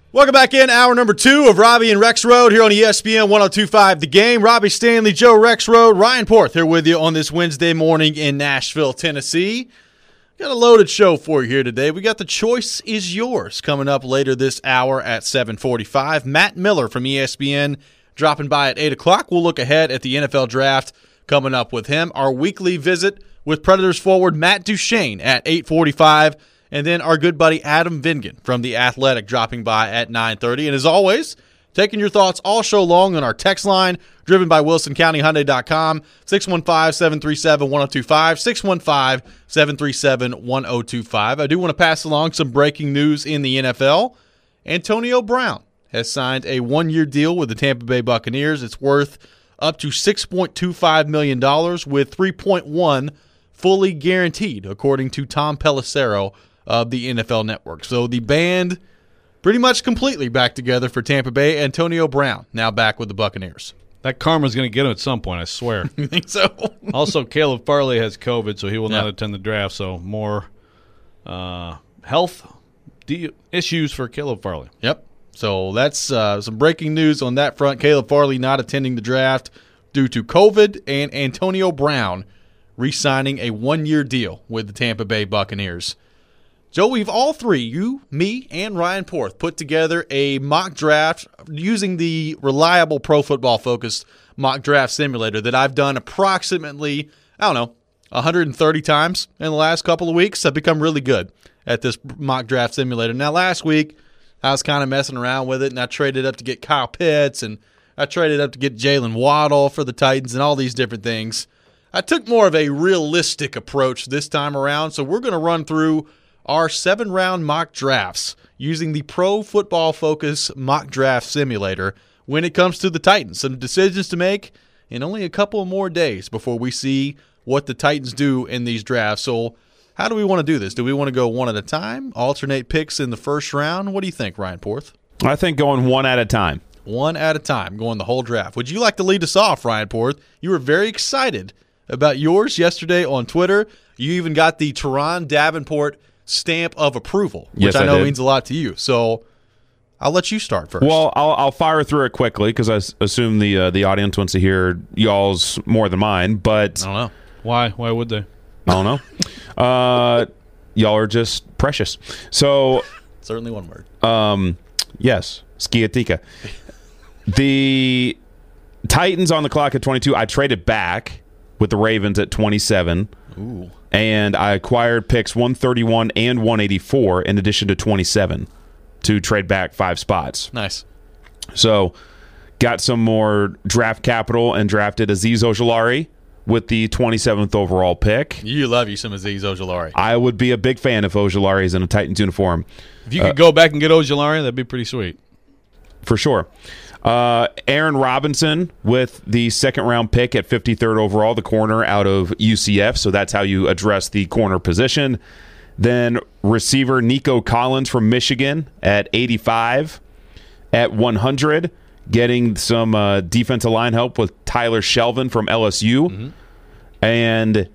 Welcome back in, hour number 2 of Robbie and Rex Road here on ESPN 102.5 The Game. Robbie Stanley, Joe Rex Road, Ryan Porth here with you on this Wednesday morning in Nashville, Tennessee. Got a loaded show for you here today. We got The Choice Is Yours coming up later this hour at 7:45. Matt Miller from ESPN dropping by at 8 o'clock. We'll look ahead at the NFL Draft coming up with him. Our weekly visit with Predators forward Matt Duchene at 8:45. And then our good buddy Adam Vingan from The Athletic dropping by at 9:30. And as always, taking your thoughts all show long on our text line, driven by WilsonCountyHyundai.com, 615-737-1025, 615-737-1025. I do want to pass along some breaking news in the NFL. Antonio Brown has signed a one-year deal with the Tampa Bay Buccaneers. It's worth up to $6.25 million with $3.1 fully guaranteed, according to Tom Pelissero of the NFL Network. So the band pretty much completely back together for Tampa Bay. Antonio Brown now back with the Buccaneers. That karma's going to get him at some point, I swear. You think so? Also, Caleb Farley has COVID, so he will not attend the draft. So more health issues for Caleb Farley. Yep. So that's some breaking news on that front. Caleb Farley not attending the draft due to COVID, and Antonio Brown re-signing a one-year deal with the Tampa Bay Buccaneers. Joe, we've all three, you, me, and Ryan Porth, put together a mock draft using the reliable Pro Football Focus mock draft simulator that I've done approximately, 130 times in the last couple of weeks. I've become really good at this mock draft simulator. Now, last week, I was kind of messing around with it, and I traded up to get Kyle Pitts, and I traded up to get Jalen Waddle for the Titans and all these different things. I took more of a realistic approach this time around, so we're going to run through our 7-round mock drafts using the Pro Football Focus mock draft simulator when it comes to the Titans. Some decisions to make in only a couple of more days before we see what the Titans do in these drafts. So how do we want to do this? Do we want to go one at a time, alternate picks in the first round? What do you think, Ryan Porth? I think going one at a time. One at a time, going the whole draft. Would you like to lead us off, Ryan Porth? You were very excited about yours yesterday on Twitter. You even got the Teron Davenport stamp of approval, which I know means a lot to you. So I'll let you start first. Well, I'll fire through it quickly because I assume the audience wants to hear y'all's more than mine. But I don't know. Why would they? I don't know. Y'all are just precious. So certainly one word. Yes, Skiatika. The Titans on the clock at 22. I traded back with the Ravens at 27. Ooh. And I acquired picks 131 and 184 in addition to 27 to trade back 5 spots. Nice. So got some more draft capital and drafted Azeez Ojulari with the 27th overall pick. You love you some Azeez Ojulari. I would be a big fan if Ojulari is in a Titans uniform. If you could go back and get Ojulari, that'd be pretty sweet. For sure. Aaron Robinson with the second-round pick at 53rd overall, the corner out of UCF, so that's how you address the corner position. Then receiver Nico Collins from Michigan at 85. At 100, getting some defensive line help with Tyler Shelvin from LSU. Mm-hmm. And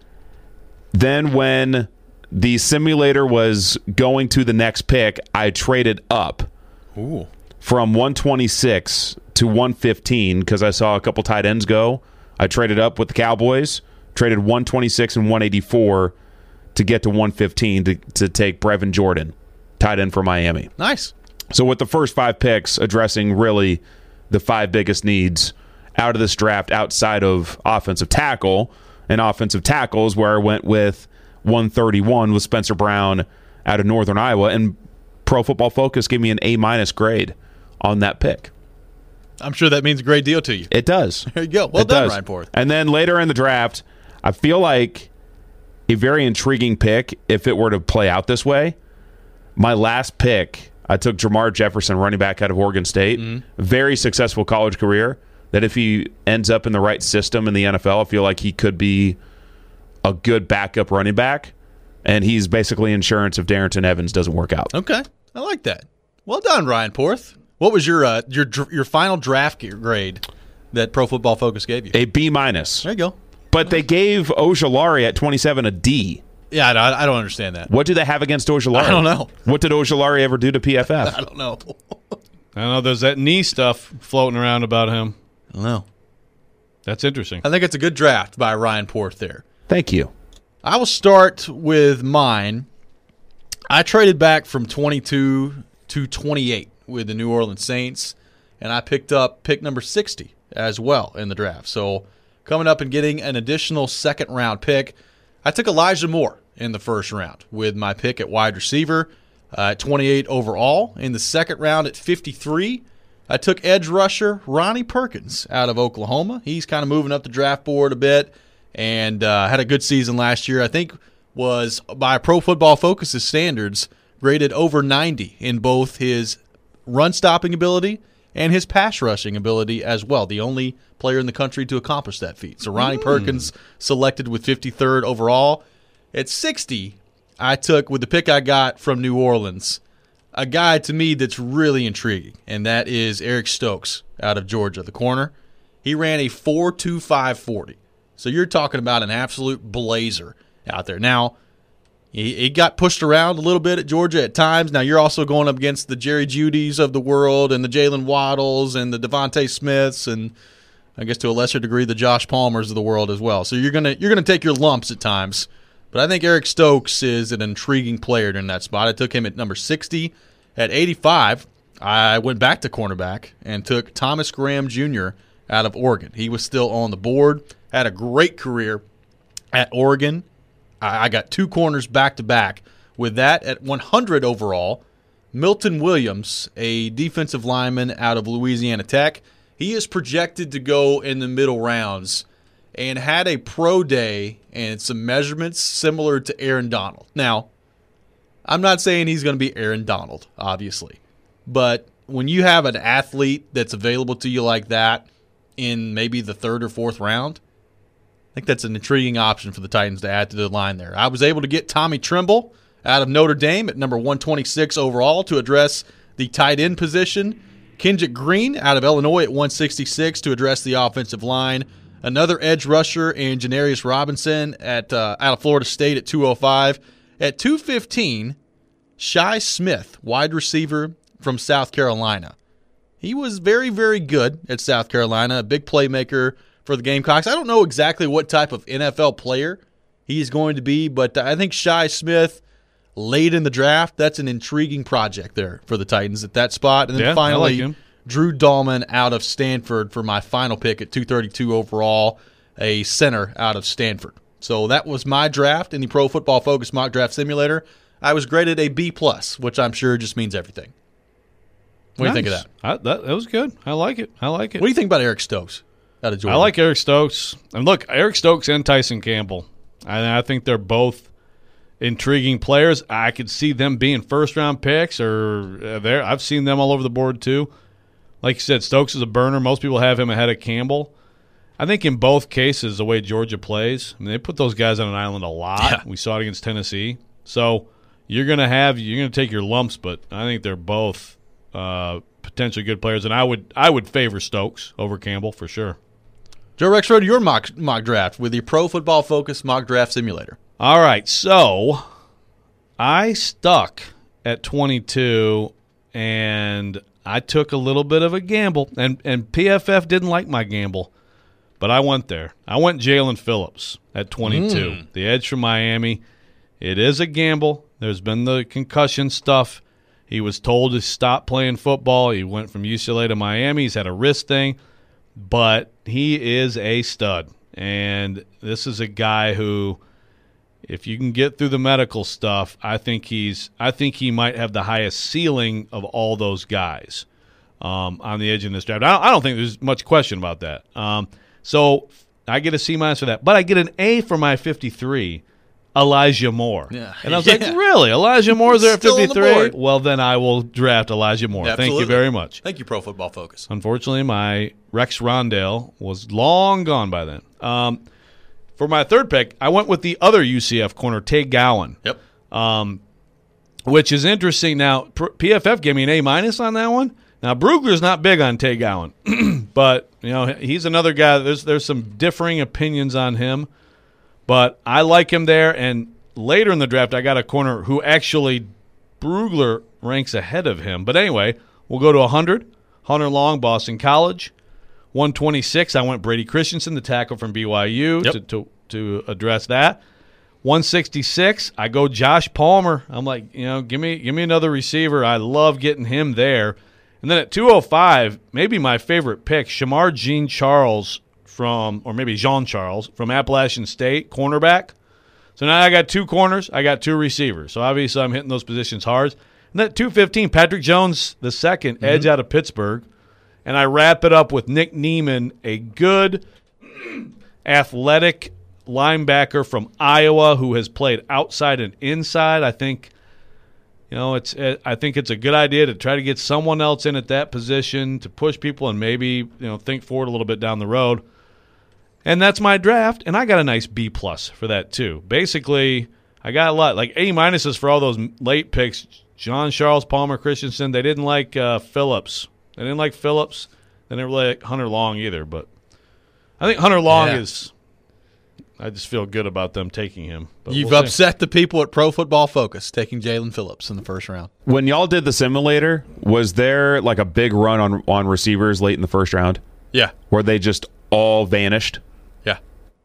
then when the simulator was going to the next pick, I traded up. Ooh. From 126 to 115 because I saw a couple tight ends go. I traded up with the Cowboys, traded 126 and 184 to get to 115 to take Brevin Jordan, tight end for Miami. Nice. So with the first 5 picks addressing really the 5 biggest needs out of this draft outside of offensive tackle, and offensive tackle is where I went with 131 with Spencer Brown out of Northern Iowa, and Pro Football Focus gave me an A- grade on that pick. I'm sure that means a great deal to you. It does. There you go. Well done, Ryan Porth. And then later in the draft, I feel like a very intriguing pick if it were to play out this way. My last pick, I took Jamar Jefferson, running back out of Oregon State. Mm-hmm. Very successful college career. That if he ends up in the right system in the NFL, I feel like he could be a good backup running back. And he's basically insurance if Darrington Evans doesn't work out. Okay. I like that. Well done, Ryan Porth. What was your final draft grade that Pro Football Focus gave you? A B-. There you go. But they gave Ojulari at 27 a D. Yeah, I don't understand that. What do they have against Ojulari? I don't know. What did Ojulari ever do to PFF? I don't know. I know there's that knee stuff floating around about him. I don't know. That's interesting. I think it's a good draft by Ryan Porth there. Thank you. I will start with mine. I traded back from 22 to 28 with the New Orleans Saints, and I picked up pick number 60 as well in the draft. So coming up and getting an additional second-round pick, I took Elijah Moore in the first round with my pick at wide receiver at 28 overall. In the second round at 53, I took edge rusher Ronnie Perkins out of Oklahoma. He's kind of moving up the draft board a bit and had a good season last year. I think was, by Pro Football Focus's standards, graded over 90 in both his run-stopping ability and his pass-rushing ability as well. The only player in the country to accomplish that feat. So Ronnie Perkins selected with 53rd overall. At 60, I took, with the pick I got from New Orleans, a guy to me that's really intriguing, and that is Eric Stokes out of Georgia, the corner. He ran a 4.25 40. So you're talking about an absolute blazer out there. Now, he got pushed around a little bit at Georgia at times. Now, you're also going up against the Jerry Judys of the world and the Jalen Waddles and the Devontae Smiths and I guess to a lesser degree the Josh Palmers of the world as well. So you're gonna take your lumps at times. But I think Eric Stokes is an intriguing player in that spot. I took him at number 60. At 85, I went back to cornerback and took Thomas Graham Jr. out of Oregon. He was still on the board, had a great career at Oregon. I got two corners back-to-back. With that, at 100 overall, Milton Williams, a defensive lineman out of Louisiana Tech, he is projected to go in the middle rounds and had a pro day and some measurements similar to Aaron Donald. Now, I'm not saying he's going to be Aaron Donald, obviously, but when you have an athlete that's available to you like that in maybe the third or fourth round, I think that's an intriguing option for the Titans to add to the line there. I was able to get Tommy Tremble out of Notre Dame at number 126 overall to address the tight end position. Kendrick Green out of Illinois at 166 to address the offensive line. Another edge rusher and Janarius Robinson out of Florida State at 205. At 215, Shi Smith, wide receiver from South Carolina. He was very, very good at South Carolina, a big playmaker for the Gamecocks. I don't know exactly what type of NFL player he's going to be, but I think Shi Smith, late in the draft, that's an intriguing project there for the Titans at that spot. And then finally, Drew Dahlman out of Stanford for my final pick at 232 overall, a center out of Stanford. So that was my draft in the Pro Football Focus Mock Draft Simulator. I was graded a B+, which I'm sure just means everything. What do you think of that? That was good. I like it. What do you think about Eric Stokes out of Georgia? I like Eric Stokes. And look, Eric Stokes and Tyson Campbell. I think they're both intriguing players. I could see them being first-round picks, or I've seen them all over the board too. Like you said, Stokes is a burner. Most people have him ahead of Campbell. I think in both cases, the way Georgia plays, I mean, they put those guys on an island a lot. Yeah. We saw it against Tennessee. So you're gonna take your lumps, but I think they're both potentially good players, and I would favor Stokes over Campbell for sure. Joe Rexrode, your mock draft with the Pro Football Focus Mock Draft Simulator. All right, so I stuck at 22, and I took a little bit of a gamble, and PFF didn't like my gamble, but I went there. I went Jalen Phillips at 22, the edge from Miami. It is a gamble. There's been the concussion stuff. He was told to stop playing football. He went from UCLA to Miami. He's had a wrist thing, but he is a stud, and this is a guy who, if you can get through the medical stuff, I think he might have the highest ceiling of all those guys on the edge in this draft. I don't think there's much question about that. So I get a C- for that, but I get an A for my 53, Elijah Moore. Yeah. And I was like, really? Elijah Moore is there at 53? Well, then I will draft Elijah Moore. Absolutely. Thank you very much. Thank you, Pro Football Focus. Unfortunately, my Rex Rondale was long gone by then. For my third pick, I went with the other UCF corner, Tay Gowan. Yep. Which is interesting. Now, PFF gave me an A- on that one. Now, Brugler's not big on Tay Gowan, but he's another guy. There's some differing opinions on him, but I like him there. And later in the draft, I got a corner who actually Brugler ranks ahead of him. But anyway, We'll go to 100. Hunter Long, Boston College. 126, I went Brady Christensen, the tackle from BYU, to address that. 166, I go Josh Palmer. I'm like, give me another receiver. I love getting him there. And then at 205, maybe my favorite pick, Shamar Jean-Charles from Appalachian State, cornerback. So now I got 2 corners, I got 2 receivers. So obviously I'm hitting those positions hard. And then at 215, Patrick Jones the second, edge out of Pittsburgh. And I wrap it up with Nick Neiman, a good athletic linebacker from Iowa who has played outside and inside. I think it's a good idea to try to get someone else in at that position to push people and maybe think forward a little bit down the road. And that's my draft, and I got a nice B+ for that too. Basically, I got a lot, like A- for all those late picks. John Charles, Palmer, Christensen. They didn't like Phillips. They didn't really like Hunter Long either. But I think Hunter Long is. I just feel good about them taking him. But You've upset the people at Pro Football Focus taking Jalen Phillips in the first round. When y'all did the simulator, was there like a big run on receivers late in the first round? Yeah. Where they just all vanished? Yeah.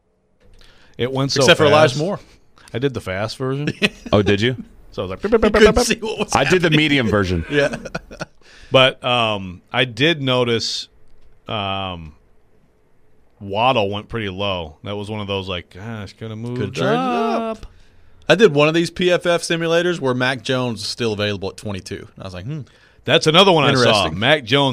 It went so Except for fast. Elijah Moore. I did the fast version. Oh, did you? So I was like, Couldn't see what was I did the medium version. Yeah. But I did notice Waddle went pretty low. That was one of those like, it's going to move up. I did one of these PFF simulators where Mac Jones is still available at 22. And I was like, That's another one I saw. Interesting. Mac Jones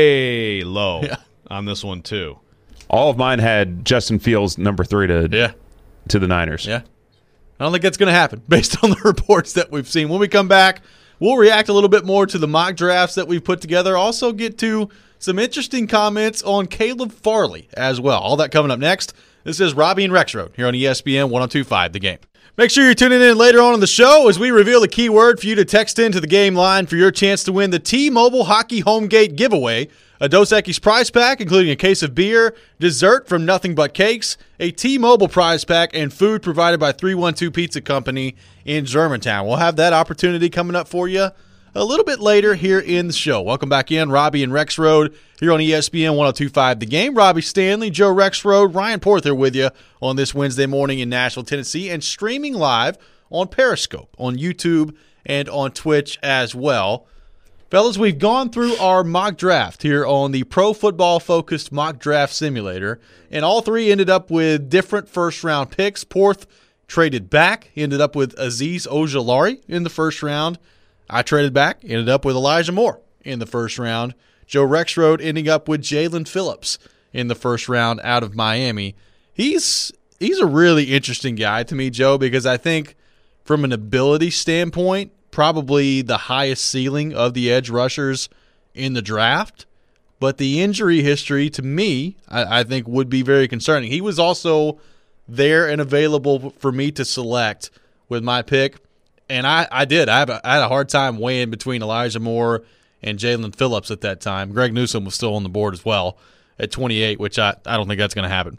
way low on this one too. All of mine had Justin Fields number 3 to the Niners. Yeah. I don't think that's going to happen based on the reports that we've seen. When we come back, we'll react a little bit more to the mock drafts that we've put together. Also get to some interesting comments on Caleb Farley as well. All that coming up next. This is Robbie and Rexroad here on ESPN 102.5 The Game. Make sure you're tuning in later on in the show as we reveal the keyword for you to text into the game line for your chance to win the T-Mobile Hockey Home Gate giveaway. A Dos Equis prize pack, including a case of beer, dessert from Nothing But Cakes, a T-Mobile prize pack, and food provided by 312 Pizza Company in Germantown. We'll have that opportunity coming up for you a little bit later here in the show. Welcome back in, Robbie and Rexroad here on ESPN 102.5 The Game. Robbie Stanley, Joe Rexroad, Ryan Porter with you on this Wednesday morning in Nashville, Tennessee, and streaming live on Periscope, on YouTube, and on Twitch as well. Fellas, we've gone through our mock draft here on the Pro Football Focused Mock Draft Simulator, and all three ended up with different first-round picks. Porth traded back, ended up with Azeez Ojulari in the first round. I traded back, ended up with Elijah Moore in the first round. Joe Rexroad ending up with Jalen Phillips in the first round out of Miami. He's a really interesting guy to me, Joe, because I think from an ability standpoint, probably the highest ceiling of the edge rushers in the draft. But the injury history, to me, I think would be very concerning. He was also there and available for me to select with my pick. And I had a hard time weighing between Elijah Moore and Jalen Phillips at that time. Greg Newsome was still on the board as well at 28, which I don't think that's going to happen.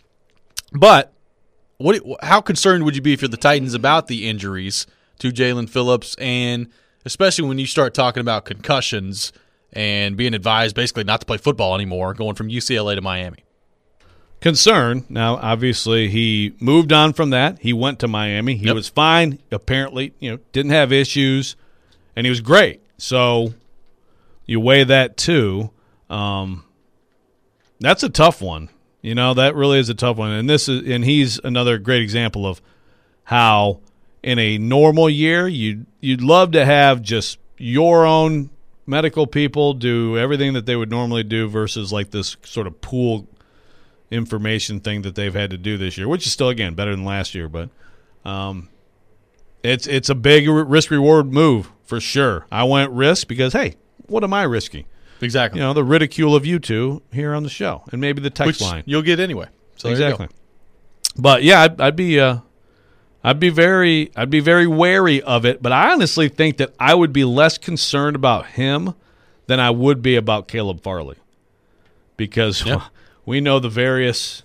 But how concerned would you be if you're the Titans about the injuries to Jalen Phillips, and especially when you start talking about concussions and being advised basically not to play football anymore, going from UCLA to Miami? Concern. Now, obviously, he moved on from that. He went to Miami. He was fine. Apparently, didn't have issues, and he was great. So you weigh that too. That's a tough one. That really is a tough one. And he's another great example of how in a normal year you'd love to have just your own medical people do everything that they would normally do versus like this sort of pool information thing that they've had to do this year, which is still, again, better than last year. But it's a big risk-reward move for sure. I went risk because, hey, what am I risking? Exactly. The ridicule of you two here on the show, and maybe the text line you'll get anyway. So exactly. But yeah, I'd be very wary of it. But I honestly think that I would be less concerned about him than I would be about Caleb Farley, because we know the various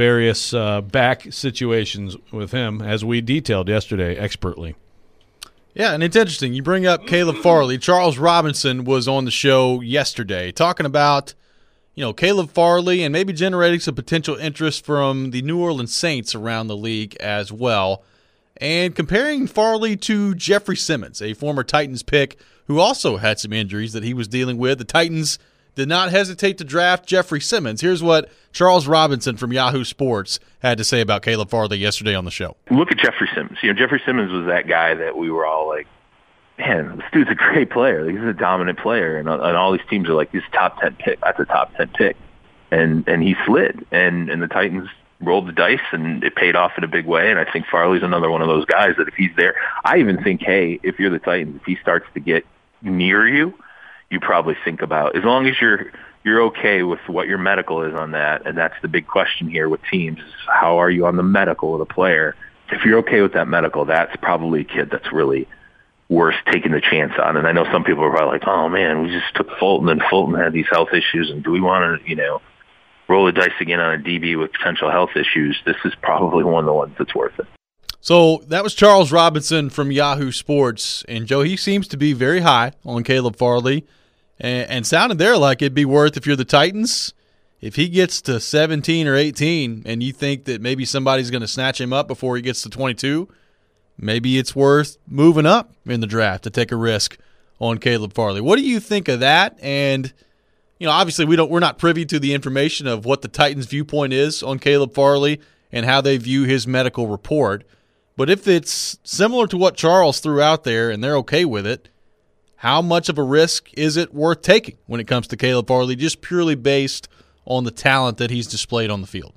back situations with him, as we detailed yesterday expertly. Yeah, and it's interesting. You bring up Caleb Farley. Charles Robinson was on the show yesterday talking about, Caleb Farley and maybe generating some potential interest from the New Orleans Saints around the league as well. And comparing Farley to Jeffrey Simmons, a former Titans pick who also had some injuries that he was dealing with. The Titans did not hesitate to draft Jeffrey Simmons. Here's what Charles Robinson from Yahoo Sports had to say about Caleb Farley yesterday on the show. Look at Jeffrey Simmons. Jeffrey Simmons was that guy that we were all like, man, this dude's a great player. He's a dominant player. And all these teams are like, he's a top 10 pick. That's a top 10 pick. And he slid. And the Titans rolled the dice, and it paid off in a big way. And I think Farley's another one of those guys that if he's there, I even think, hey, if you're the Titans, if he starts to get near you, you probably think about, as long as you're okay with what your medical is on that, and that's the big question here with teams, is how are you on the medical of the player? If you're okay with that medical, that's probably a kid that's really worth taking the chance on. And I know some people are probably like, oh man, we just took Fulton, and Fulton had these health issues, and do we want to, roll the dice again on a DB with potential health issues? This is probably one of the ones that's worth it. So that was Charles Robinson from Yahoo Sports. And, Joe, he seems to be very high on Caleb Farley and sounded there like it'd be worth, if you're the Titans, if he gets to 17 or 18 and you think that maybe somebody's going to snatch him up before he gets to 22, maybe it's worth moving up in the draft to take a risk on Caleb Farley. What do you think of that? And, obviously we're not privy to the information of what the Titans' viewpoint is on Caleb Farley and how they view his medical report. But if it's similar to what Charles threw out there and they're okay with it, how much of a risk is it worth taking when it comes to Caleb Farley, just purely based on the talent that he's displayed on the field?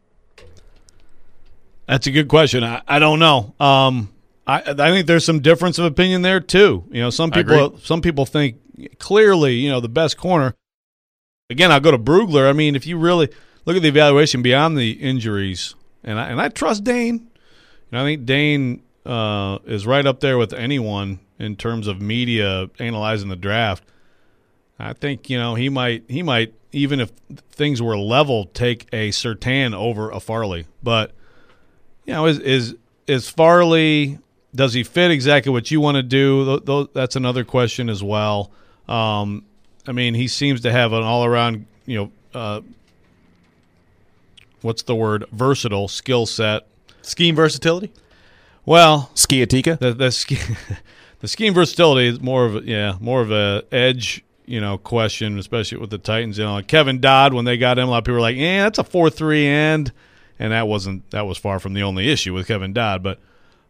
That's a good question. I don't know. I think there's some difference of opinion there too. Some people think clearly, the best corner. Again, I'll go to Brugler. I mean, if you really look at the evaluation beyond the injuries, and I trust Dane. I think Dane is right up there with anyone in terms of media analyzing the draft. I think he might even if things were level take a Surtain over a Farley. But is Farley, does he fit exactly what you want to do? That's another question as well. I mean, he seems to have an all around what's the word, versatile skill set. Scheme versatility? Well, Skiatika? The scheme versatility is more of a edge, question, especially with the Titans. Kevin Dodd, when they got him, a lot of people were like, that's a 4-3 end, and that was far from the only issue with Kevin Dodd. But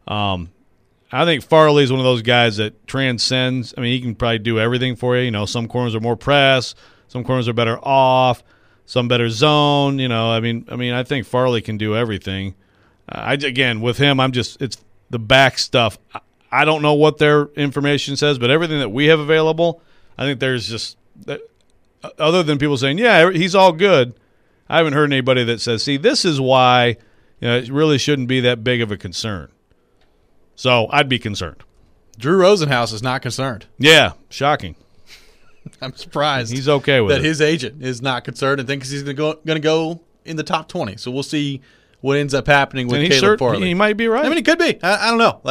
I think Farley is one of those guys that transcends. I mean, he can probably do everything for you. Some corners are more press, some corners are better off, some better zone. I mean, I think Farley can do everything. Again, with him, it's the back stuff. I don't know what their information says, but everything that we have available, I think there's just, other than people saying, yeah, he's all good, I haven't heard anybody that says, see, this is why it really shouldn't be that big of a concern. So I'd be concerned. Drew Rosenhaus is not concerned. Yeah, shocking. I'm surprised he's okay with that it. His agent is not concerned and thinks he's going to go in the top 20. So we'll see what ends up happening with Caleb Farley. He might be right. I mean, he could be. I don't know.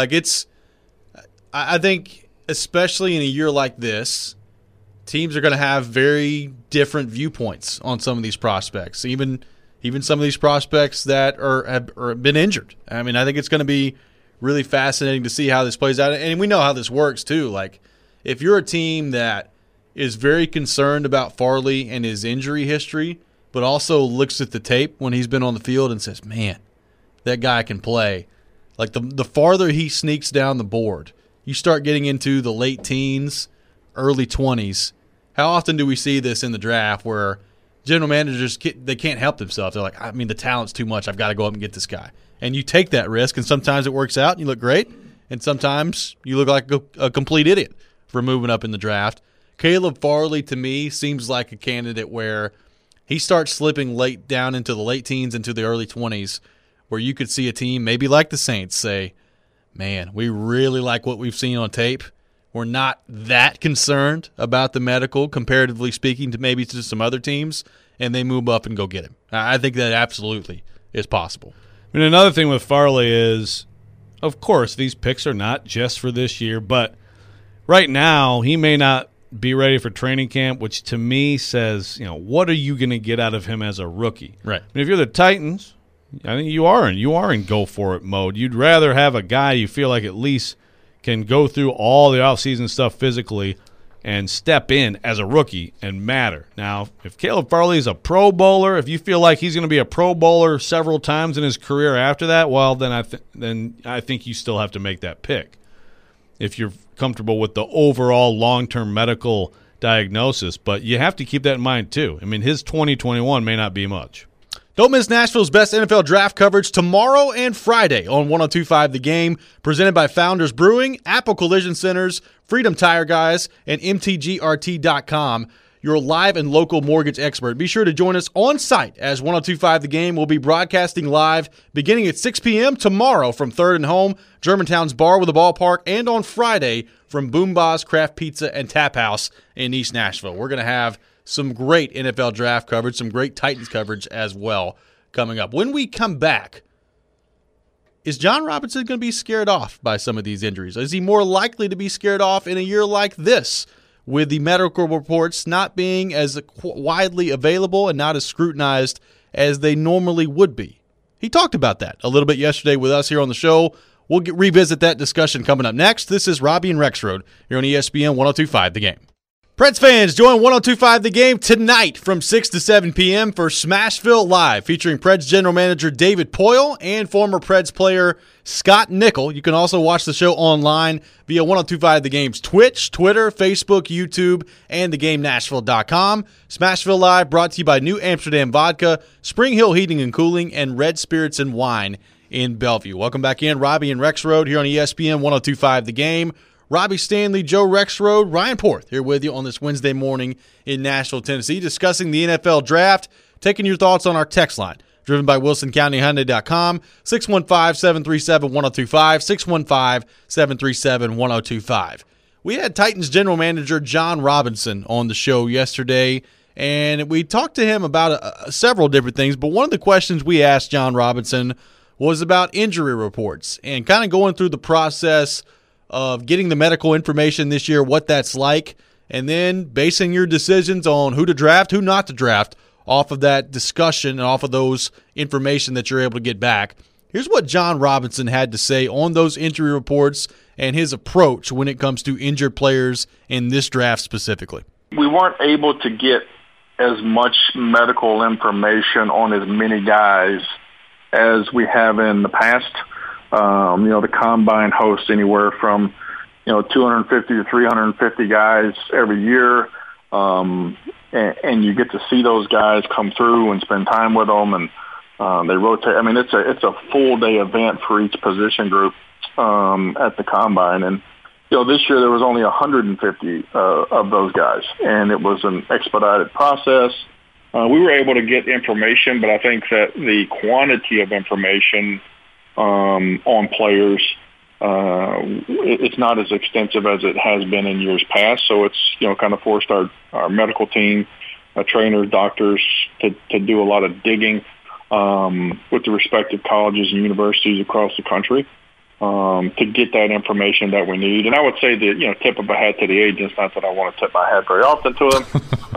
I think especially in a year like this, teams are going to have very different viewpoints on some of these prospects. Even some of these prospects that have been injured. I mean, I think it's going to be really fascinating to see how this plays out. And we know how this works too. Like, if you're a team that is very concerned about Farley and his injury history, but also looks at the tape when he's been on the field and says, man, that guy can play. Like, the farther he sneaks down the board, you start getting into the late teens, early 20s. How often do we see this in the draft where general managers, they can't help themselves? They're like, I mean, the talent's too much. I've got to go up and get this guy. And you take that risk, and sometimes it works out and you look great, and sometimes you look like a complete idiot for moving up in the draft. Caleb Farley, to me, seems like a candidate where he starts slipping late down into the late teens, into the early 20s, where you could see a team maybe like the Saints say, man, we really like what we've seen on tape. We're not that concerned about the medical, comparatively speaking, to maybe to some other teams, and they move up and go get him. I think that absolutely is possible. I mean, another thing with Farley is, of course, these picks are not just for this year, but right now he may not be ready for training camp, which to me says, what are you going to get out of him as a rookie? Right. I mean, if you're the Titans, I think you are in go for it mode. You'd rather have a guy you feel like at least can go through all the offseason stuff physically and step in as a rookie and matter. Now, if Caleb Farley is a Pro Bowler, if you feel like he's going to be a Pro Bowler several times in his career after that, well, then I think you still have to make that pick. If you're comfortable with the overall long-term medical diagnosis, but you have to keep that in mind too. I mean, his 2021 may not be much. Don't miss Nashville's best NFL draft coverage tomorrow and Friday on 102.5 The Game, presented by Founders Brewing, Apple Collision Centers, Freedom Tire Guys, and MTGRT.com, your live and local mortgage expert. Be sure to join us on site as 102.5 The Game will be broadcasting live beginning at 6 p.m. tomorrow from 3rd and Home, Germantown's Bar with a Ballpark, and on Friday from Boom Ba's Craft Pizza and Tap House in East Nashville. We're going to have some great NFL draft coverage, some great Titans coverage as well coming up. When we come back, is John Robinson going to be scared off by some of these injuries? Is he more likely to be scared off in a year like this with the medical reports not being as widely available and not as scrutinized as they normally would be? He talked about that a little bit yesterday with us here on the show. We'll revisit that discussion coming up next. This is Robbie and Rexroad here on ESPN 102.5 The Game. Preds fans, join 102.5 The Game tonight from 6 to 7 p.m. for Smashville Live, featuring Preds general manager David Poyle and former Preds player Scott Nickel. You can also watch the show online via 102.5 The Game's Twitch, Twitter, Facebook, YouTube, and TheGameNashville.com. Smashville Live brought to you by New Amsterdam Vodka, Spring Hill Heating and Cooling, and Red Spirits and Wine in Bellevue. Welcome back in, Robbie and Rexroad here on ESPN 102.5 The Game. Robbie Stanley, Joe Rexroad, Ryan Porth here with you on this Wednesday morning in Nashville, Tennessee, discussing the NFL Draft, taking your thoughts on our text line, driven by WilsonCountyHyundai.com, 615-737-1025, 615-737-1025. We had Titans general manager John Robinson on the show yesterday, and we talked to him about several different things, but one of the questions we asked John Robinson was about injury reports and kind of going through the process of getting the medical information this year, what that's like, and then basing your decisions on who to draft, who not to draft off of that discussion and off of those information that you're able to get back. Here's what John Robinson had to say on those injury reports and his approach when it comes to injured players in this draft specifically. We weren't able to get as much medical information on as many guys as we have in the past. The combine hosts anywhere from, 250 to 350 guys every year. And you get to see those guys come through and spend time with them, and they rotate. I mean, it's a full day event for each position group at the combine. And, this year there was only 150 of those guys, and it was an expedited process. We were able to get information, but I think that the quantity of information on players, it's not as extensive as it has been in years past. So it's, kind of forced our medical team, trainers, doctors to do a lot of digging with the respective colleges and universities across the country to get that information that we need. And I would say that, tip of a hat to the agents, not that I want to tip my hat very often to them.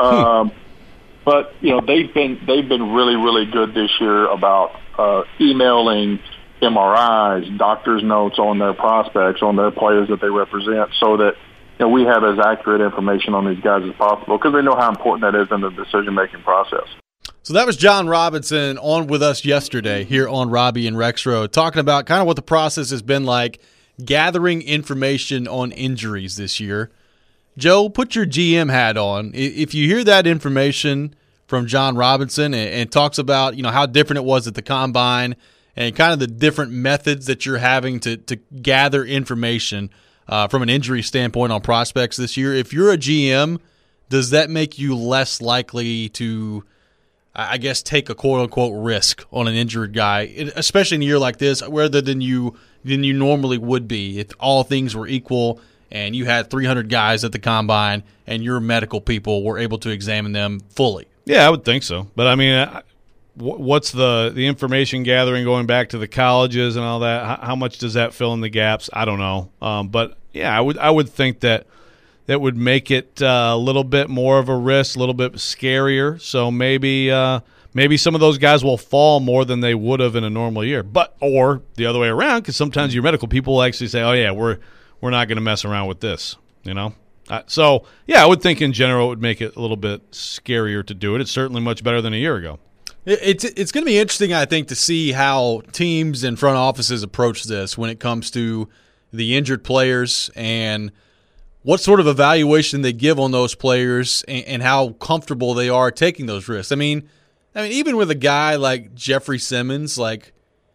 But, they've been really, really good this year about emailing MRIs, doctors' notes on their prospects, on their players that they represent, so that we have as accurate information on these guys as possible, because they know how important that is in the decision-making process. So that was John Robinson on with us yesterday here on Robbie and Rexroad, talking about kind of what the process has been like gathering information on injuries this year. Joe, put your GM hat on. If you hear that information from John Robinson and talks about how different it was at the Combine and kind of the different methods that you're having to gather information from an injury standpoint on prospects this year, if you're a GM, does that make you less likely to, I guess, take a quote-unquote risk on an injured guy, especially in a year like this, rather than you normally would be if all things were equal and you had 300 guys at the Combine and your medical people were able to examine them fully? Yeah, I would think so. But, I mean, what's the information gathering going back to the colleges and all that? How much does that fill in the gaps? I don't know. But, yeah, I would think that that would make it a little bit more of a risk, a little bit scarier. So maybe some of those guys will fall more than they would have in a normal year. Or the other way around, because sometimes your medical people will actually say, "Oh yeah, we're not going to mess around with this," you know. So yeah, I would think in general it would make it a little bit scarier to do it. It's certainly much better than a year ago. It's going to be interesting, I think, to see how teams and front offices approach this when it comes to the injured players and what sort of evaluation they give on those players and how comfortable they are taking those risks. I mean, even with a guy like Jeffrey Simmons, like,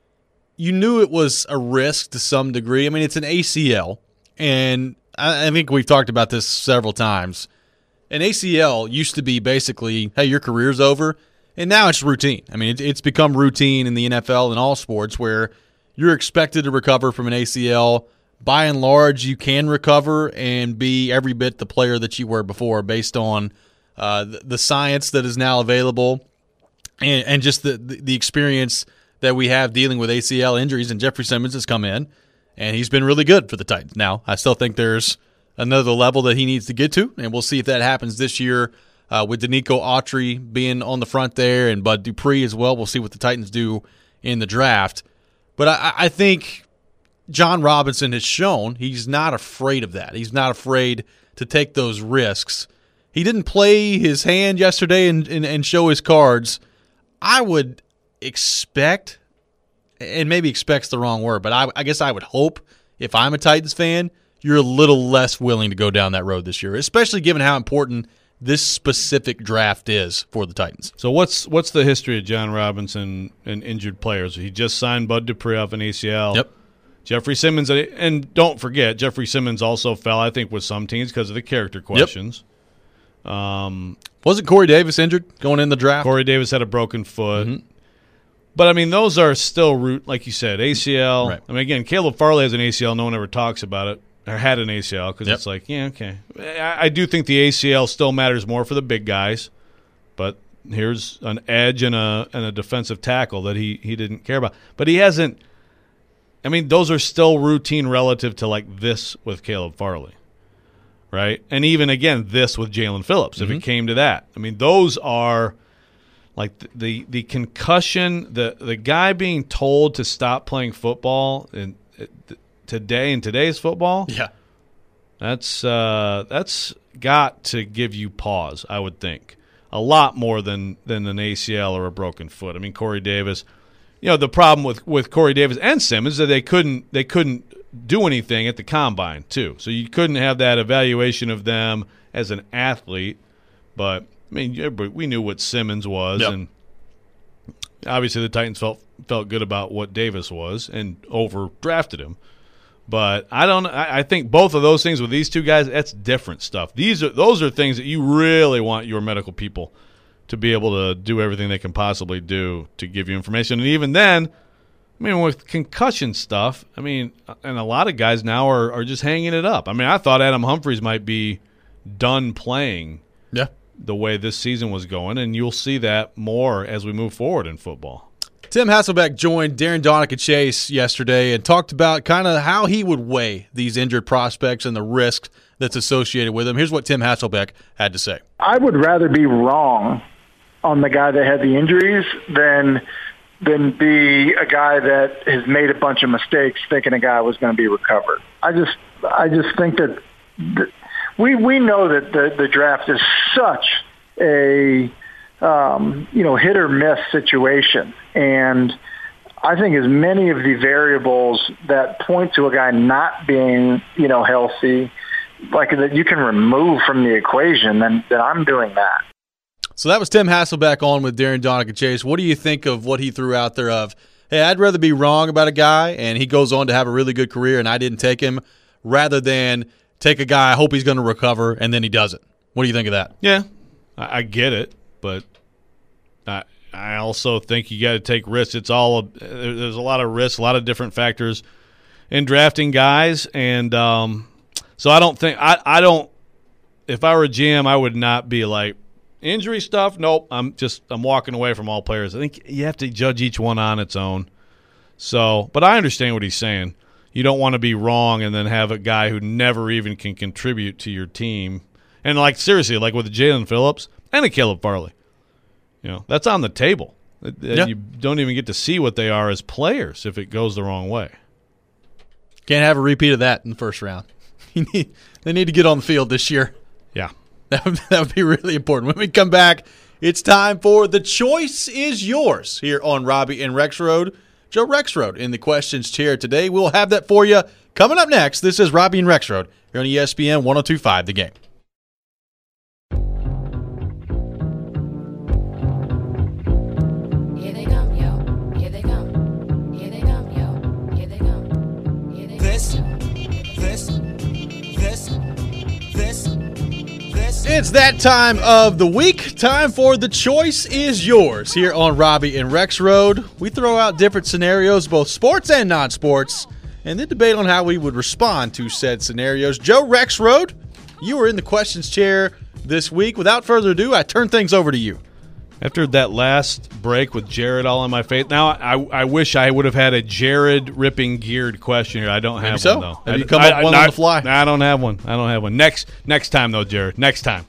you knew it was a risk to some degree. I mean, it's an ACL, and I think we've talked about this several times. An ACL used to be basically, hey, your career's over. And now it's routine. I mean, it's become routine in the NFL and all sports where you're expected to recover from an ACL. By and large, you can recover and be every bit the player that you were before based on the science that is now available and just the experience that we have dealing with ACL injuries. And Jeffrey Simmons has come in, and he's been really good for the Titans. Now, I still think there's another level that he needs to get to, and we'll see if that happens this year. With Danico Autry being on the front there and Bud Dupree as well. We'll see what the Titans do in the draft. But I think John Robinson has shown he's not afraid of that. He's not afraid to take those risks. He didn't play his hand yesterday and show his cards. I would expect, and maybe expect's the wrong word, but I guess I would hope if I'm a Titans fan, you're a little less willing to go down that road this year, especially given how important this specific draft is for the Titans. So what's the history of John Robinson and injured players? He just signed Bud Dupree off an ACL. Yep. Jeffrey Simmons, and don't forget, Jeffrey Simmons also fell, I think, with some teams because of the character questions. Yep. Wasn't Corey Davis injured going in the draft? Corey Davis had a broken foot. Mm-hmm. But, I mean, those are still, like you said, ACL. Right. I mean, again, Caleb Farley has an ACL. No one ever talks about it. Or had an ACL because It's like, yeah, okay. I do think the ACL still matters more for the big guys, but here's an edge and a defensive tackle that he didn't care about. But he hasn't – I mean, those are still routine relative to like this with Caleb Farley, right? And even, again, this with Jalen Phillips, if it came to that. I mean, those are like the concussion, the guy being told to stop playing football and today in today's football, yeah, that's got to give you pause. I would think a lot more than an ACL or a broken foot. I mean, Corey Davis. You know, the problem with Corey Davis and Simmons is that they couldn't do anything at the combine too. So you couldn't have that evaluation of them as an athlete. But I mean, we knew what Simmons was, yep. And obviously the Titans felt good about what Davis was and overdrafted him. But I think both of those things with these two guys, that's different stuff. Those are things that you really want your medical people to be able to do everything they can possibly do to give you information. And even then, I mean, with concussion stuff, I mean, and a lot of guys now are just hanging it up. I mean, I thought Adam Humphries might be done playing the way this season was going, and you'll see that more as we move forward in football. Tim Hasselbeck joined Darren Donica-Chase yesterday and talked about kind of how he would weigh these injured prospects and the risk that's associated with them. Here's what Tim Hasselbeck had to say. I would rather be wrong on the guy that had the injuries than be a guy that has made a bunch of mistakes thinking a guy was going to be recovered. I just think that we know that the draft is such a hit or miss situation. And I think as many of the variables that point to a guy not being, healthy, like that you can remove from the equation, then I'm doing that. So that was Tim Hasselbeck on with Darren Donica-Chase. What do you think of what he threw out there of, hey, I'd rather be wrong about a guy and he goes on to have a really good career and I didn't take him, rather than take a guy, I hope he's going to recover, and then he doesn't. What do you think of that? Yeah, I get it, but I also think you got to take risks. There's a lot of risks, a lot of different factors in drafting guys, and so I don't think I don't. If I were a GM, I would not be like injury stuff. Nope, I'm walking away from all players. I think you have to judge each one on its own. So, but I understand what he's saying. you don't want to be wrong and then have a guy who never even can contribute to your team. And, like, seriously, like with Jalen Phillips and a Caleb Farley, that's on the table. You don't even get to see what they are as players if it goes the wrong way. Can't have a repeat of that in the first round. They need to get on the field this year. Yeah. That would be really important. When we come back, it's time for The Choice is Yours here on Robbie and Rexrode. Joe Rexrode in the questions chair today. We'll have that for you coming up next. This is Robbie and Rexrode here on ESPN 102.5 The Game. It's that time of the week. Time for The Choice is Yours here on Robbie and Rexrode. We throw out different scenarios, both sports and non-sports, and then debate on how we would respond to said scenarios. Joe Rexrode, you are in the questions chair this week. Without further ado, I turn things over to you. After that last break with Jared all in my face, now I wish I would have had a Jared ripping geared question here. I don't have one, though. Have you come up with one on the fly? I don't have one. Next time, though, Jared. Next time.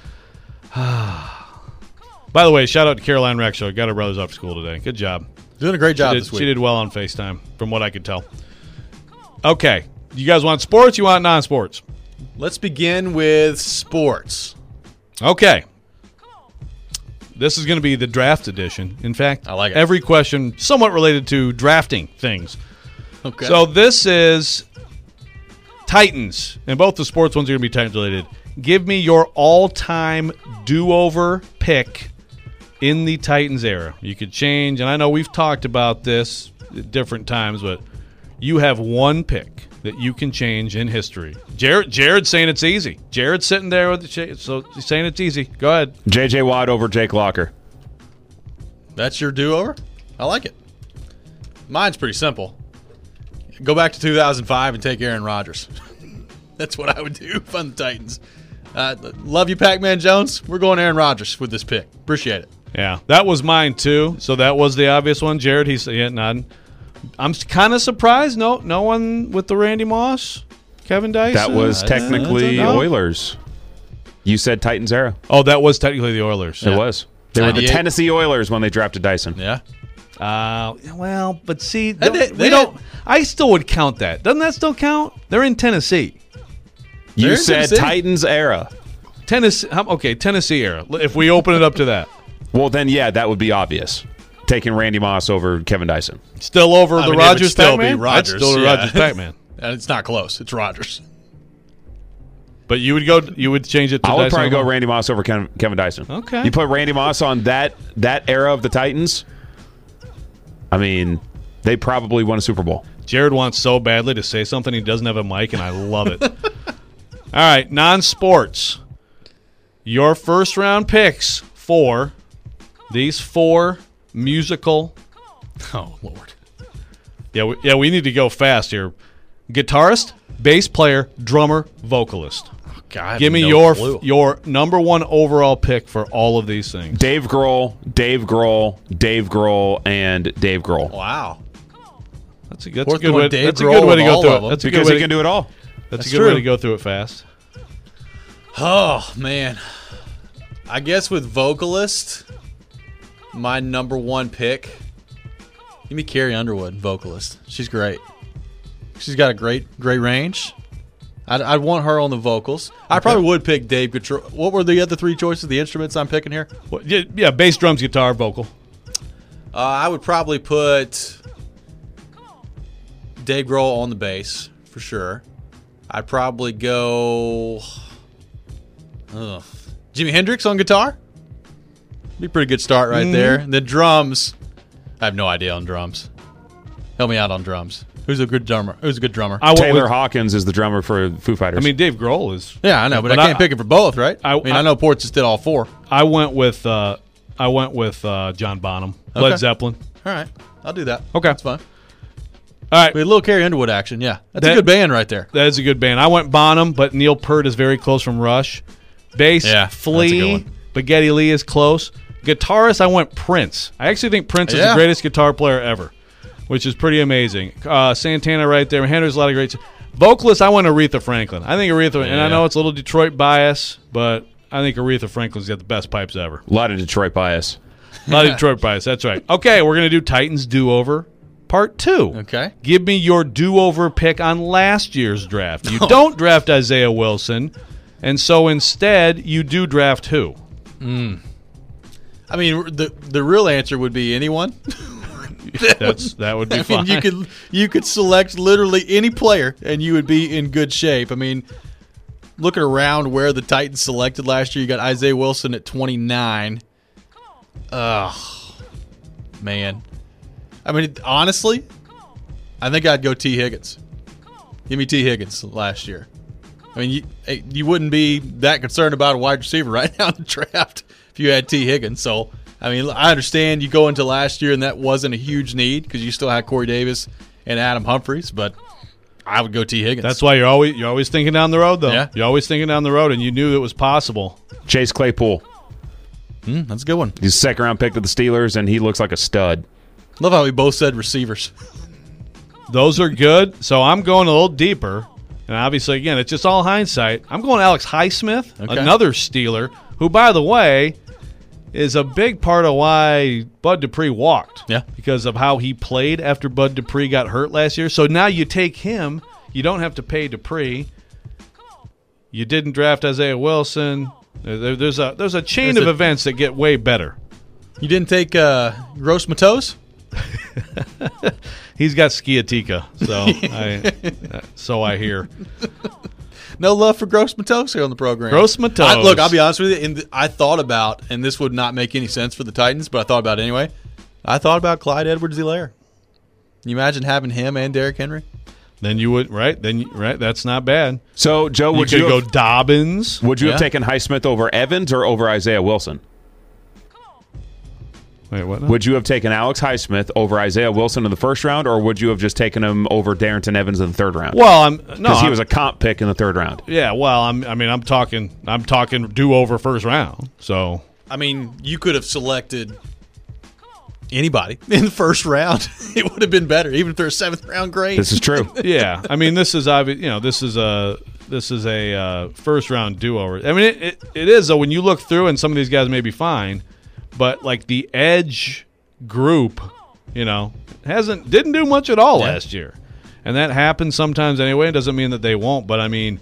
By the way, shout out to Caroline Rexrode. Got her brothers off to school today. Good job. Doing a great job this week. She did well on FaceTime, from what I could tell. Okay. You guys want sports? You want non-sports? Let's begin with sports. Okay. This is going to be the draft edition. In fact, I like it. Every question somewhat related to drafting things. Okay. So this is Titans, and both the sports ones are going to be Titans related. Give me your all-time do-over pick in the Titans era. You could change, and I know we've talked about this at different times, but you have one pick that you can change in history. Jared's saying it's easy. Jared's sitting there with so he's saying it's easy. Go ahead. J.J. Watt over Jake Locker. That's your do-over? I like it. Mine's pretty simple. Go back to 2005 and take Aaron Rodgers. That's what I would do if I'm the Titans. Love you, Pac-Man Jones. We're going Aaron Rodgers with this pick. Appreciate it. Yeah, that was mine too. So that was the obvious one. Jared, he's nodding. I'm kind of surprised. No one with the Randy Moss, Kevin Dyson. That was technically Oilers. You said Titans era. Oh, that was technically the Oilers. It was. They were the Tennessee Oilers when they drafted Dyson. Yeah. Well, but see, they don't. I still would count that. Doesn't that still count? They're in Tennessee. You said Titans era. Tennessee era. If we open it up to that. Well, then, yeah, that would be obvious. Taking Randy Moss over Kevin Dyson. Still over the Rodgers Pac-Man? Rodgers. That's still the Rodgers Pac-Man. And it's not close. It's Rodgers. But you would change it to I would probably Dyson go Randy Moss over Kevin Dyson. Okay. You put Randy Moss on that era of the Titans, I mean, they probably won a Super Bowl. Jared wants so badly to say something. He doesn't have a mic, and I love it. All right, non-sports. Your first-round picks for these four musical. Oh, Lord. Yeah, we need to go fast here. Guitarist, bass player, drummer, vocalist. Oh, God, give me your number one overall pick for all of these things. Dave Grohl, and Dave Grohl. Wow. That's a good way to go through it. That's because he can do it all. That's a good way to go through it fast. Oh, man. I guess with vocalist, my number one pick, give me Carrie Underwood, vocalist. She's great. She's got a great range. I'd want her on the vocals. I probably would pick Dave Grohl. What were the other three choices, the instruments I'm picking here? Yeah, bass, drums, guitar, vocal. I would probably put Dave Grohl on the bass, for sure. I'd probably go Jimi Hendrix on guitar. Be a pretty good start right there. The drums, I have no idea on drums. Help me out on drums. Who's a good drummer? Taylor Hawkins is the drummer for Foo Fighters. I mean, Dave Grohl is. Yeah, I know, but I can't pick it for both, right? I know Ports just did all four. I went with John Bonham, Led Zeppelin. All right, I'll do that. Okay, that's fine. All right, we had a little Carrie Underwood action. Yeah, that's a good band right there. That is a good band. I went Bonham, but Neil Peart is very close from Rush. Bass, Flea, but Geddy Lee is close. Guitarist, I went Prince. I actually think Prince is the greatest guitar player ever. which is pretty amazing. Santana right there. Henry's a lot of great. Vocalist, I want Aretha Franklin. I think Aretha, and I know it's a little Detroit bias, but I think Aretha Franklin's got the best pipes ever. A lot of Detroit bias. A lot of Detroit bias, that's right. Okay, we're going to do Titans Do-Over Part 2. Okay. Give me your do-over pick on last year's draft. You don't draft Isaiah Wilson, and so instead you do draft who? I mean, the real answer would be anyone. That would be fine. I mean, you could select literally any player, and you would be in good shape. I mean, looking around where the Titans selected last year, you got Isaiah Wilson at 29. Man. I mean, honestly, I think I'd go T. Higgins. Give me T. Higgins last year. I mean, you wouldn't be that concerned about a wide receiver right now in the draft if you had T. Higgins. So, I mean, I understand you go into last year and that wasn't a huge need because you still had Corey Davis and Adam Humphries, but I would go T. Higgins. That's why you're always thinking down the road, though. Yeah. You're always thinking down the road, and you knew it was possible. Chase Claypool. That's a good one. He's a second-round pick to the Steelers, and he looks like a stud. Love how we both said receivers. Those are good. So I'm going a little deeper. And obviously, again, it's just all hindsight. I'm going Alex Highsmith, another Steeler, who, by the way, is a big part of why Bud Dupree walked. Yeah. Because of how he played after Bud Dupree got hurt last year. So now you take him. You don't have to pay Dupree. You didn't draft Isaiah Wilson. There's a chain of events that get way better. You didn't take Gross Matos? He's got sciatica, so I hear. No love for Gross Matos here on the program. Gross Matos. Look, I'll be honest with you. I thought about, and this would not make any sense for the Titans, but I thought about it anyway. I thought about Clyde Edwards-Helaire. Can you imagine having him and Derrick Henry? Then you would, right? That's not bad. So, Joe, would you go Dobbins? Would you have taken Highsmith over Evans or over Isaiah Wilson? Wait, what? Now? Would you have taken Alex Highsmith over Isaiah Wilson in the first round, or would you have just taken him over Darrington Evans in the third round? Well, because he was a comp pick in the third round. Yeah, well, I'm talking do over first round. So I mean, you could have selected anybody in the first round. It would have been better, even if they're a seventh round grade. This is true. Yeah, I mean, this is obvious. This is a first round do over. I mean, it is though. When you look through, and some of these guys may be fine. But like the edge group, didn't do much at all last year, and that happens sometimes anyway. It doesn't mean that they won't, but I mean,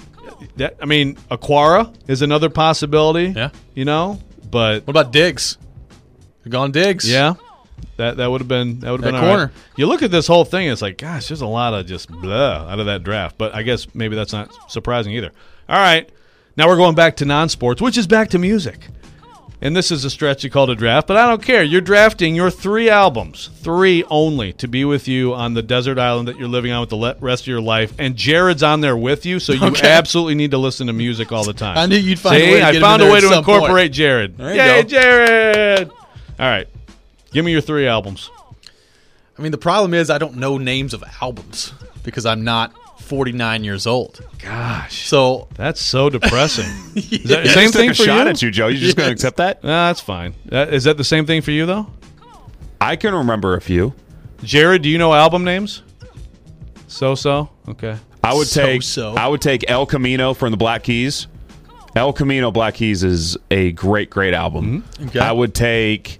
Aquara is another possibility. Yeah, But what about Diggs? Gone Diggs? Yeah, that would have been that corner. Right. You look at this whole thing, it's like, gosh, there's a lot of just blah out of that draft. But I guess maybe that's not surprising either. All right, now we're going back to non-sports, which is back to music. And this is a stretch you called a draft, but I don't care. You're drafting your 3 albums, 3 only, to be with you on the desert island that you're living on with the rest of your life. And Jared's on there with you, so you absolutely need to listen to music all the time. I knew you'd find a way to get I found a way to incorporate point. Jared. There you go. Jared! All right. Give me your 3 albums. I mean, the problem is I don't know names of albums because I'm not 49 years old. Gosh. So that's so depressing. Is that the same same thing for shot you? at you, Joe. You just going to accept that? That's fine. Is that the same thing for you, though? I can remember a few. Jared, do you know album names? So? Okay. I would take El Camino from the Black Keys. El Camino Black Keys is a great album. Mm-hmm. Okay. I would take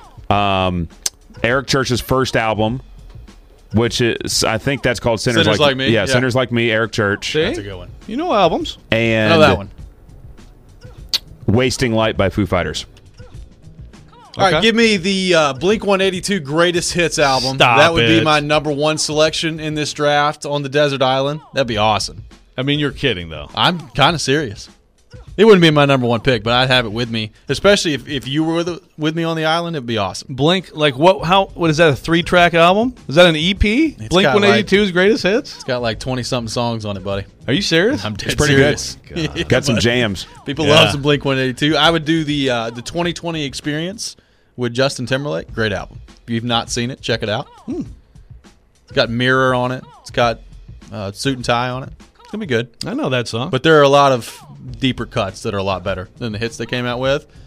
Eric Church's first album, which is, I think that's called Sinners Like Me. Yeah, Sinners Like Me, Eric Church. See? That's a good one. You know albums. And I know that one. Wasting Light by Foo Fighters. All right, give me the Blink-182 Greatest Hits album. That would be my number 1 selection in this draft on the desert island. That'd be awesome. I mean, you're kidding, though. I'm kind of serious. It wouldn't be my number 1 pick, but I'd have it with me. Especially if you were with me on the island, it'd be awesome. Blink, like what is that, a 3-track album? Is that an EP? Blink-182's Greatest Hits? It's got like 20-something songs on it, buddy. Are you serious? I'm dead It's pretty serious. good. Got some jams. People love some Blink-182. I would do the 2020 Experience with Justin Timberlake. Great album. If you've not seen it, check it out. It's got Mirror on it. It's got Suit and Tie on it. It's going to be good. I know that song. But there are a lot of deeper cuts that are a lot better than the hits they came out with.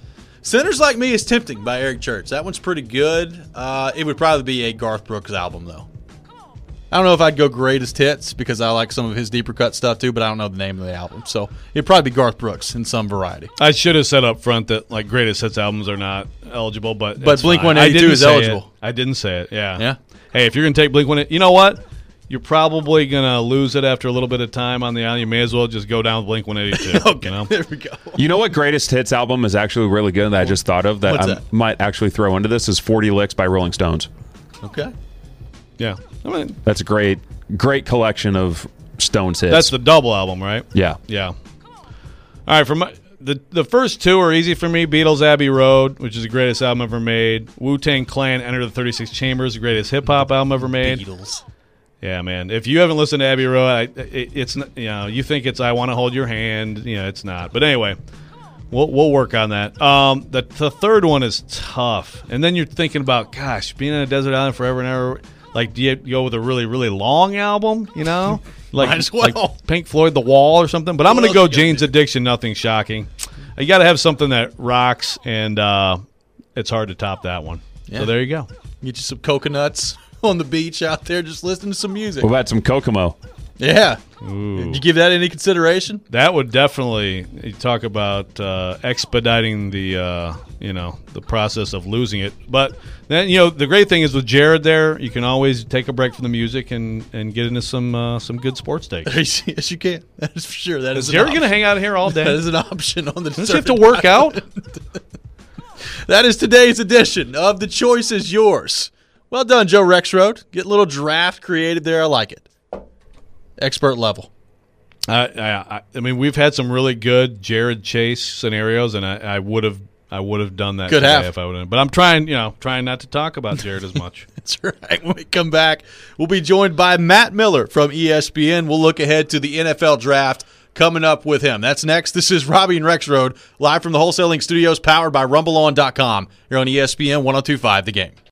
Sinners Like Me is tempting by Eric Church. That one's pretty good. It would probably be a Garth Brooks album, though. I don't know if I'd go Greatest Hits because I like some of his deeper cut stuff too, but I don't know the name of the album. So it'd probably be Garth Brooks in some variety. I should have said up front that like Greatest Hits albums are not eligible, but Blink-182 is eligible. I didn't say it. Yeah. Yeah. Hey, if you're gonna take Blink-182, you know what? You're probably gonna lose it after a little bit of time on the island. You may as well just go down with Blink-182. Okay, you know? there we go. You know what Greatest Hits album is actually really good that I just thought of that What's I that? might actually throw into this is 40 Licks by Rolling Stones. Okay. Yeah. I mean, That's a great collection of Stones hits. that's the double album, right? yeah. Yeah. All right. The first two are easy for me. Beatles' Abbey Road, which is the greatest album ever made. Wu-Tang Clan, Enter the 36 Chambers, the greatest hip hop album ever made. Beatles. Yeah, man. If you haven't listened to Abbey Road, it's not, you think it's I Want to Hold Your Hand. It's not. But anyway, we'll work on that. The third one is tough, and then you're thinking about, gosh, being on a desert island forever and ever. Like, do you go with a really, really long album? Like, Might as well. like Pink Floyd, The Wall, or something. But I'm What going to else go you gonna Jane's do? Addiction. Nothing shocking. You got to have something that rocks, and it's hard to top that one. Yeah. So there you go. Get you some coconuts on the beach out there, just listening to some music. What about some Kokomo? Yeah. Ooh. Did you give that any consideration? That would definitely, you talk about expediting the the process of losing it. But then the great thing is with Jared there, you can always take a break from the music and get into some good sports takes. Yes, you can. That is for sure. That Is is Jared an going to option. hang out here all That day? is an option on the. Does he have to work out? That is today's edition of The Choice Is Yours. Well done, Joe Rexroad. Get a little draft created there. I like it. Expert level. I mean, we've had some really good Jared Chase scenarios, and I would have done that Could today have. if I would have. But I'm trying not to talk about Jared as much. That's right. When we come back, we'll be joined by Matt Miller from ESPN. We'll look ahead to the NFL draft coming up with him. That's next. This is Robbie and Rexroad, live from the Wholesaling Studios, powered by RumbleOn.com. Here on ESPN 102.5 The Game.